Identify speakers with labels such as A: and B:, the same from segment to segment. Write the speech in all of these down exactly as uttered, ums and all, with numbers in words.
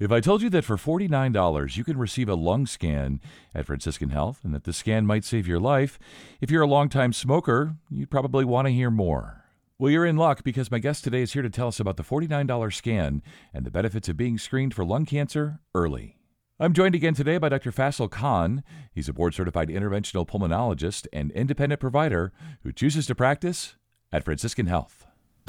A: If I told you that for forty-nine dollars you can receive a lung scan at Franciscan Health and that the scan might save your life, if you're a longtime smoker, you'd probably want to hear more. Well, you're in luck because my guest today is here to tell us about the forty-nine dollars scan and the benefits of being screened for lung cancer early. I'm joined again today by Doctor Faisal Khan. He's a board-certified interventional pulmonologist and independent provider who chooses to practice at Franciscan Health.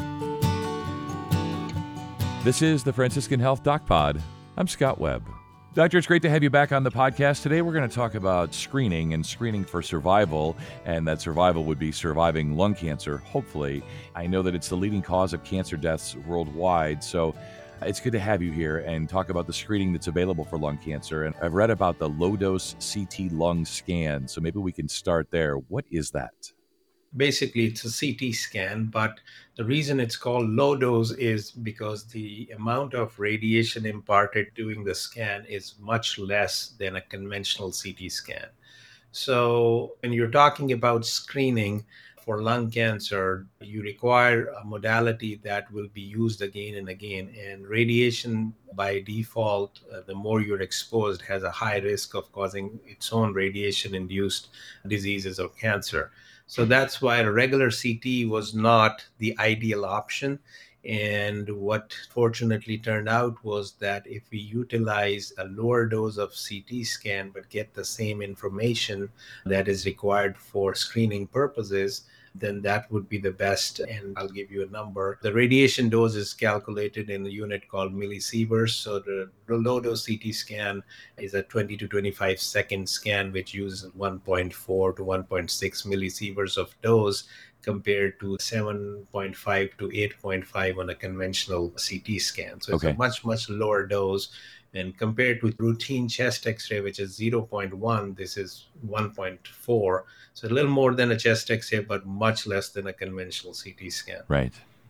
A: This is the Franciscan Health Doc Pod. I'm Scott Webb. Doctor, it's great to have you back on the podcast. Today we're going to talk about screening and screening for survival, and that survival would be surviving lung cancer, hopefully. I know that it's the leading cause of cancer deaths worldwide, so it's good to have you here and talk about the screening that's available for lung cancer. And I've read about the low-dose C T lung scan, so maybe we can start there. What is that?
B: Basically, it's a C T scan, but the reason it's called low dose is because the amount of radiation imparted during the scan is much less than a conventional C T scan. So when you're talking about screening for lung cancer, you require a modality that will be used again and again. And radiation, by default, uh, the more you're exposed, has a high risk of causing its own radiation-induced diseases or cancer. So that's why a regular C T was not the ideal option. And what fortunately turned out was that if we utilize a lower dose of C T scan but get the same information that is required for screening purposes, then that would be the best. And I'll give you a number. The radiation dose is calculated in a unit called millisieverts. So the low dose C T scan is a twenty to twenty-five second scan, which uses one point four to one point six millisieverts of dose, compared to seven point five to eight point five on a conventional C T scan. So it's
A: Okay.
B: a much, much lower dose. And compared to routine chest x-ray, which is zero point one, this is one point four. So a little more than a chest x-ray, but much less than a conventional C T scan.
A: Right.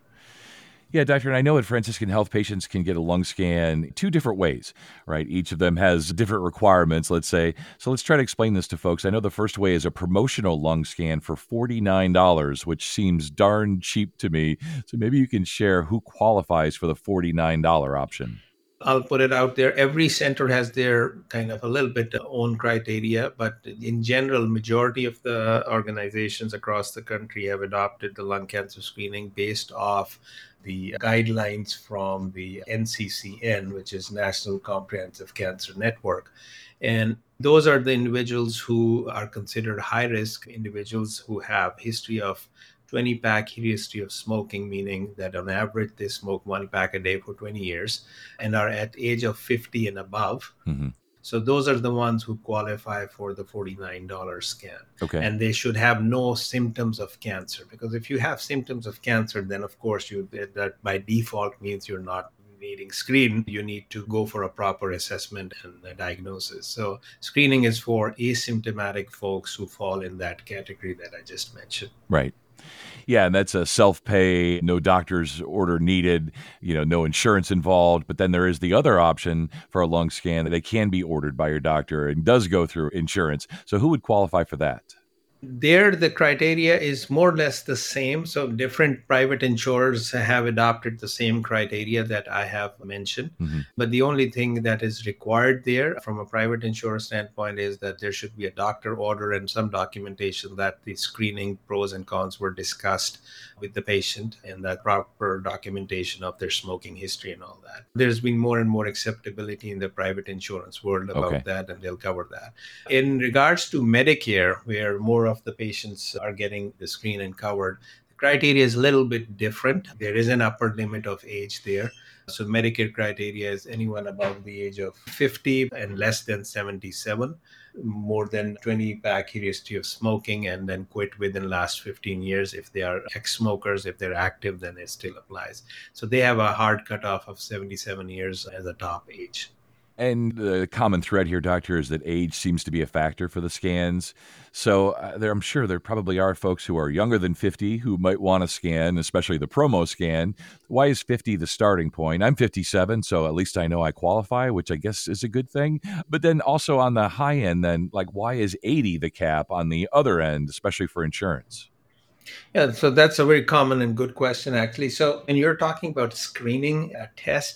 A: Yeah, doctor, and I know at Franciscan Health, patients can get a lung scan two different ways, right? Each of them has different requirements, let's say. So let's try to explain this to folks. I know the first way is a promotional lung scan for forty-nine dollars, which seems darn cheap to me. So maybe you can share who qualifies for the forty-nine dollars option.
B: I'll put it out there. Every center has their kind of a little bit own criteria, but in general, majority of the organizations across the country have adopted the lung cancer screening based off the guidelines from the N C C N, which is National Comprehensive Cancer Network. And those are the individuals who are considered high-risk individuals who have history of twenty pack history of smoking, meaning that on average they smoke one pack a day for twenty years and are at age of fifty and above.
A: Mm-hmm.
B: So those are the ones who qualify for the forty-nine dollars scan.
A: Okay.
B: And they should have no symptoms of cancer, because if you have symptoms of cancer, then of course you that by default means you're not needing screen. You need to go for a proper assessment and a diagnosis. So screening is for asymptomatic folks who fall in that category that I just mentioned.
A: Right. Yeah, and that's a self-pay, no doctor's order needed, you know, no insurance involved. But then there is the other option for a lung scan that they can be ordered by your doctor and does go through insurance. So who would qualify for that?
B: There, the criteria is more or less the same. So different private insurers have adopted the same criteria that I have mentioned.
A: Mm-hmm.
B: But the only thing that is required there from a private insurer standpoint is that there should be a doctor order and some documentation that the screening pros and cons were discussed with the patient, and that proper documentation of their smoking history and all that. There's been more and more acceptability in the private insurance world about
A: Okay.
B: that, and they'll cover that. In regards to Medicare, where more of the patients are getting the screen and covered, the criteria is a little bit different. There is an upper limit of age there. So Medicare criteria is anyone above the age of fifty and less than seventy-seven, more than twenty pack history of smoking, and then quit within the last fifteen years. If they are ex-smokers, if they're active, then it still applies. So they have a hard cutoff of seventy-seven years as a top age.
A: And the common thread here, doctor, is that age seems to be a factor for the scans. So uh, there, I'm sure there probably are folks who are younger than fifty who might want a scan, especially the promo scan. Why is fifty the starting point? I'm fifty-seven, so at least I know I qualify, which I guess is a good thing. But then also on the high end, then, like, why is eighty the cap on the other end, especially for insurance?
B: Yeah, so that's a very common and good question, actually. So when you're talking about screening a test,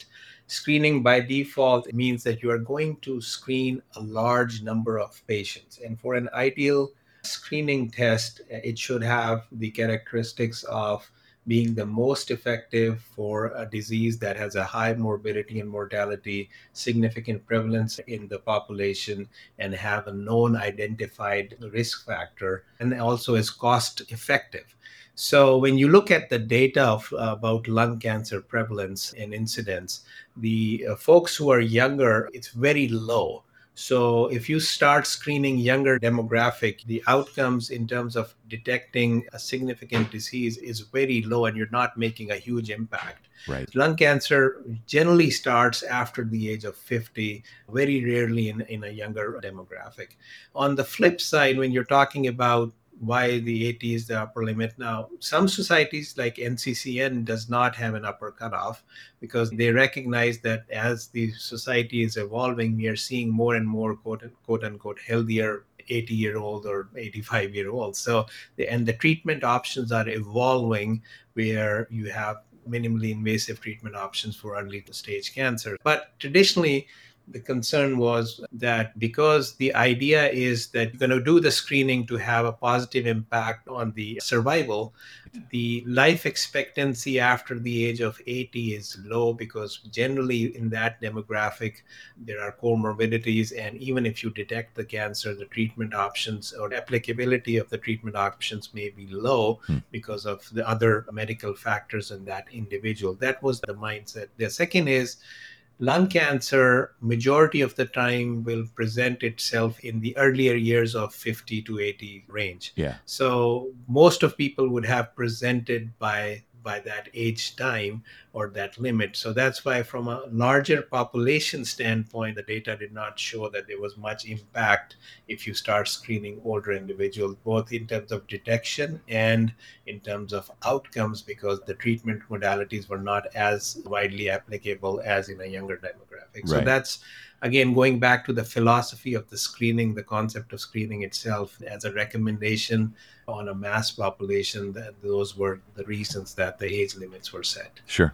B: screening by default means that you are going to screen a large number of patients. And for an ideal screening test, it should have the characteristics of being the most effective for a disease that has a high morbidity and mortality, significant prevalence in the population, and have a known identified risk factor, and also is cost effective. So when you look at the data of, uh, about lung cancer prevalence and incidence, the uh, folks who are younger, it's very low. So if you start screening younger demographic, the outcomes in terms of detecting a significant disease is very low, and you're not making a huge impact.
A: Right.
B: Lung cancer generally starts after the age of fifty, very rarely in, in a younger demographic. On the flip side, when you're talking about why the eighty is the upper limit. Now, some societies like N C C N does not have an upper cutoff because they recognize that as the society is evolving, we are seeing more and more quote, quote unquote healthier eighty year old or eighty-five year old. So, the, and the treatment options are evolving where you have minimally invasive treatment options for early stage cancer. But traditionally, the concern was that because the idea is that you're going to do the screening to have a positive impact on the survival, the life expectancy after the age of eighty is low because generally in that demographic, there are comorbidities. And even if you detect the cancer, the treatment options or applicability of the treatment options may be low
A: Hmm.
B: because of the other medical factors in that individual. That was the mindset. The second is, lung cancer, majority of the time, will present itself in the earlier years of fifty to eighty range.
A: Yeah.
B: So most of people would have presented by by that age time or that limit. So that's why from a larger population standpoint, the data did not show that there was much impact if you start screening older individuals, both in terms of detection and in terms of outcomes, because the treatment modalities were not as widely applicable as in a younger demographic. So
A: Right.
B: that's, again, going back to the philosophy of the screening, the concept of screening itself as a recommendation on a mass population, that those were the reasons that the age limits were set.
A: Sure.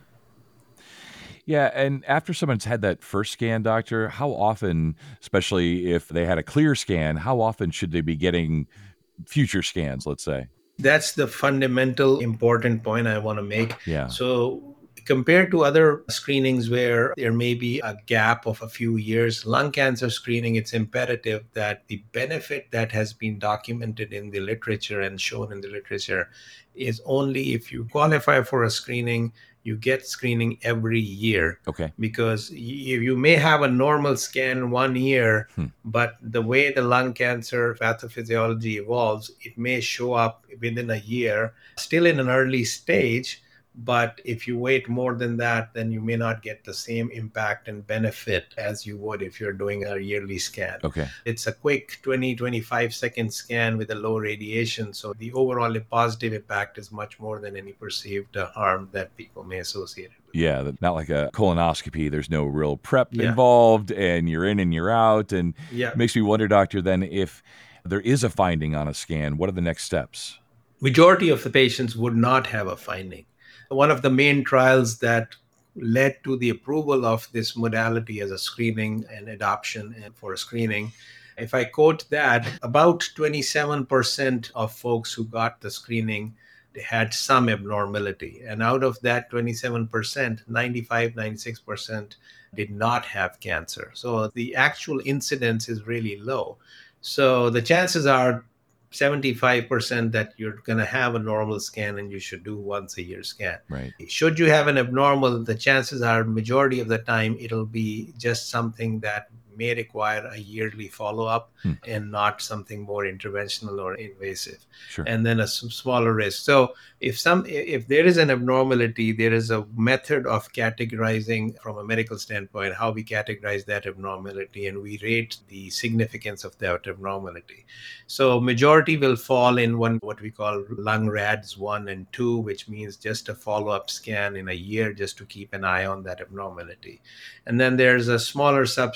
A: Yeah, and after someone's had that first scan, doctor, how often, especially if they had a clear scan, how often should they be getting future scans, let's say?
B: That's the fundamental important point I want to make.
A: Yeah.
B: So compared to other screenings where there may be a gap of a few years, lung cancer screening, it's imperative that the benefit that has been documented in the literature and shown in the literature is only if you qualify for a screening, you get screening every year.
A: Okay.
B: Because you, you may have a normal scan one year,
A: Hmm.
B: but the way the lung cancer pathophysiology evolves, it may show up within a year, still in an early stage. But if you wait more than that, then you may not get the same impact and benefit as you would if you're doing a yearly scan.
A: Okay.
B: It's a quick twenty, twenty-five second scan with a low radiation. So the overall positive impact is much more than any perceived uh, harm that people may associate it with.
A: Yeah, not like a colonoscopy. There's no real prep
B: Yeah.
A: involved, and you're in and you're out. And
B: Yeah.
A: it makes me wonder, doctor, then if there is a finding on a scan, what are the next steps?
B: Majority of the patients would not have a finding. One of the main trials that led to the approval of this modality as a screening and adoption and for screening, if I quote that, about twenty-seven percent of folks who got the screening had some abnormality. And out of that twenty-seven percent, ninety-five, ninety-six percent did not have cancer. So the actual incidence is really low. So the chances are seventy-five percent that you're going to have a normal scan and you should do once a year scan.
A: Right.
B: Should you have an abnormal, the chances are majority of the time it'll be just something that may require a yearly follow-up
A: Hmm.
B: and not something more interventional or invasive.
A: Sure.
B: And then a s- smaller risk. So if some if there is an abnormality, there is a method of categorizing from a medical standpoint how we categorize that abnormality, and we rate the significance of that abnormality. So majority will fall in one what we call lung rads one and two, which means just a follow-up scan in a year just to keep an eye on that abnormality. And then there's a smaller subset which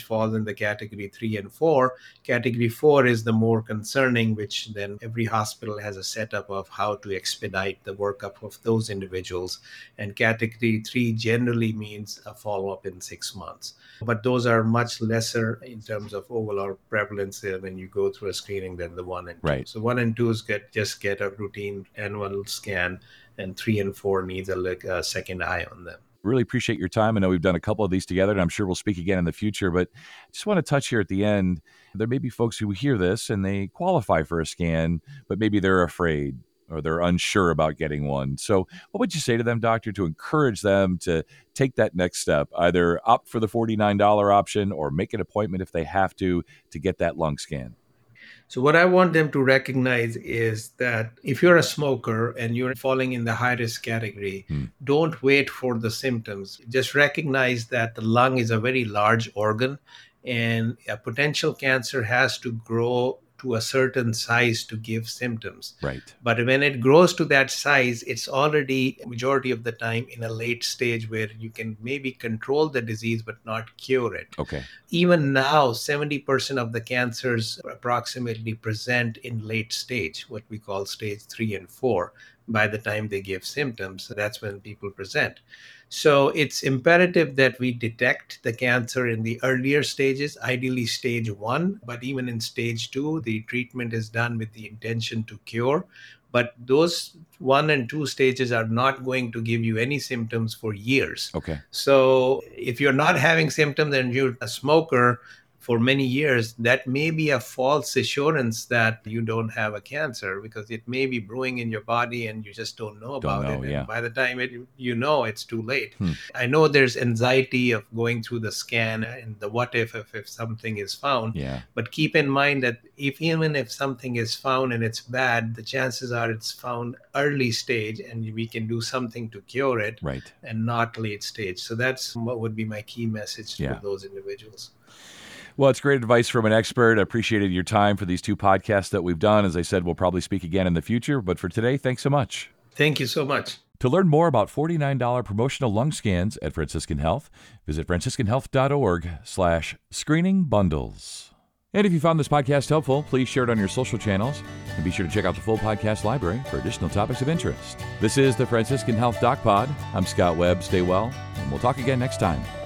B: which falls in the category three and four. Category four is the more concerning, which then every hospital has a setup of how to expedite the workup of those individuals. And category three generally means a follow-up in six months. But those are much lesser in terms of overall prevalence uh, when you go through a screening than the one and two.
A: Right.
B: So one and twos get just get a routine annual scan, and three and four needs a, like, a second eye on them.
A: Really appreciate your time. I know we've done a couple of these together, and I'm sure we'll speak again in the future, but I just want to touch here at the end. There may be folks who hear this and they qualify for a scan, but maybe they're afraid or they're unsure about getting one. So what would you say to them, doctor, to encourage them to take that next step, either opt for the forty-nine dollars option or make an appointment if they have to, to get that lung scan?
B: So what I want them to recognize is that if you're a smoker and you're falling in the high risk category, hmm. don't wait for the symptoms. Just recognize that the lung is a very large organ, and a potential cancer has to grow to a certain size to give symptoms.
A: Right.
B: But when it grows to that size, it's already majority of the time in a late stage where you can maybe control the disease but not cure it.
A: Okay.
B: Even now, seventy percent of the cancers approximately present in late stage, what we call stage three and four, by the time they give symptoms. So that's when people present. So it's imperative that we detect the cancer in the earlier stages, ideally stage one, but even in stage two, the treatment is done with the intention to cure. But those one and two stages are not going to give you any symptoms for years.
A: Okay.
B: So if you're not having symptoms and you're a smoker for many years, that may be a false assurance that you don't have a cancer, because it may be brewing in your body and you just don't know about
A: don't know,
B: it.
A: Yeah.
B: And by the time it, you know, it's too late.
A: Hmm.
B: I know there's anxiety of going through the scan and the what if, if, if something is found.
A: Yeah.
B: But keep in mind that if even if something is found and it's bad, the chances are it's found early stage and we can do something to cure it.
A: Right.
B: And not late stage. So that's what would be my key message
A: Yeah.
B: to those individuals.
A: Well, it's great advice from an expert. I appreciated your time for these two podcasts that we've done. As I said, we'll probably speak again in the future. But for today, thanks so much.
B: Thank you so much.
A: To learn more about forty-nine dollars promotional lung scans at Franciscan Health, visit franciscanhealth.org slash screening bundles. And if you found this podcast helpful, please share it on your social channels. And be sure to check out the full podcast library for additional topics of interest. This is the Franciscan Health Doc Pod. I'm Scott Webb. Stay well, and we'll talk again next time.